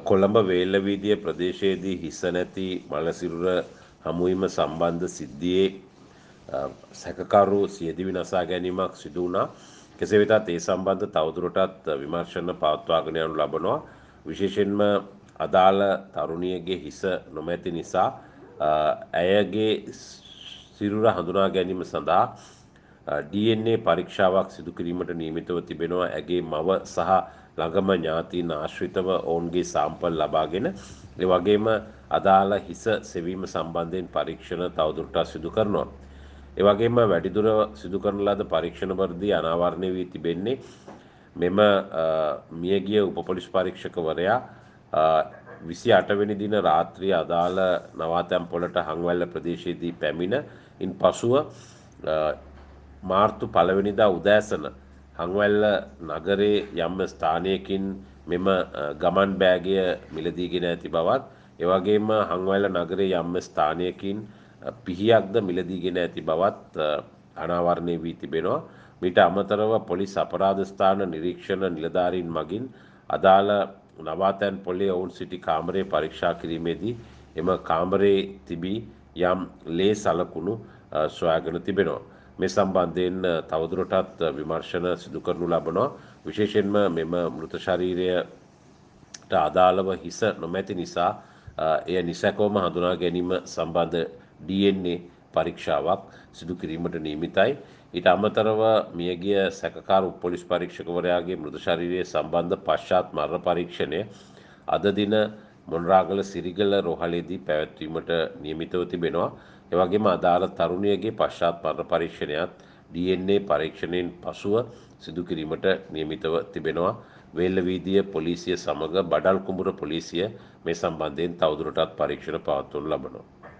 කොළඹ වේල්ලවීදිය ප්‍රදේශයේදී හිස නැති මළසිරුර හමුවීම සම්බන්ධ සිද්ධියේ සැකකරු සියදිවි නසා ගැනීමක් සිදු වුණා. කෙසේ වෙතත් ඒ සම්බන්ධ තවදුරටත් විමර්ශන පවත්වාගෙන යනු ලබනවා. විශේෂයෙන්ම අදාළ තරුණියගේ හිස නොමැති නිසා ඇයගේ සිරුර හඳුනා ගැනීම සඳහා DNA පරීක්ෂාවක් සිදු කිරීමට නියමිතව තිබෙනවා. ඇගේ මව සහ ළඟම ඥාතීන් ආශ්‍රිතව ඔවුන්ගේ සාම්පල් ලබාගෙන ඒ වගේම අදාළ හිස සෙවීම සම්බන්ධයෙන් පරීක්ෂණ තවදුරටත් සිදු කරනවා. ඒ වගේම වැඩිදුර සිදු කරන ලද පරීක්ෂණ වලදී අනාවරණය වී තිබෙන්නේ මෙම මියගිය උප පොලිස් පරීක්ෂකවරයා 28 වෙනි දින රාත්‍රියේ අදාළ නවාතැන්පොළට හංවැල්ල ප්‍රදේශයේදී පැමිණ ඉන්පසුව මාර්තු 1 වෙනිදා උදෑසන හංවැල්ල නගරයේ යම් ස්ථානයකින් මෙම ගමන් බෑගය මිලදීගෙන ඇති බවත් ඒ වගේම හංවැල්ල නගරයේ යම් ස්ථානයකින් පිහියක්ද මිලදීගෙන ඇති බවත් අනාවරණය වී තිබෙනවා. මීට අමතරව පොලිස් අපරාධ ස්ථාන නිරීක්ෂණ නිලධාරීන් මගින් අදාළ නවාතැන් පොලේ ඔවුන් සිටි කාමරය පරීක්ෂා කිරීමේදී එම කාමරයේ තිබී යම් ලේ සලකුණු සොයාගෙන තිබෙනවා. මේ සම්බන්ධයෙන් තවදුරටත් විමර්ශන සිදු කරනු ලබනවා. විශේෂයෙන්ම මෙම මෘත ශරීරයට අදාළව හිස නොමැති නිසා එය නිසැකවම හඳුනා ගැනීම සම්බන්ධ DNA පරීක්ෂාවක් සිදු කිරීමට නියමිතයි. ඊට අමතරව මියගිය සැකකාර පොලිස් පරීක්ෂකවරයාගේ මෘත ශරීරය සම්බන්ධ පශ්චාත් මරණ පරීක්ෂණය අද දින මොණරාගල සිරිගල රෝහලේදී පැවැත්වීමට නියමිතව තිබෙනවා. ඒ වගේම අදාළ තරුණියගේ පශ්චාත් මරණ පරීක්ෂණයත් DNA පරීක්ෂණයෙන් පසුව සිදු කිරීමට නියමිතව තිබෙනවා. වේල්ලවීදිය පොලිසිය සමග බඩල් කුඹුර පොලිසිය මේ සම්බන්ධයෙන් තවදුරටත් පරීක්ෂණ පවත්වනු ලබනවා.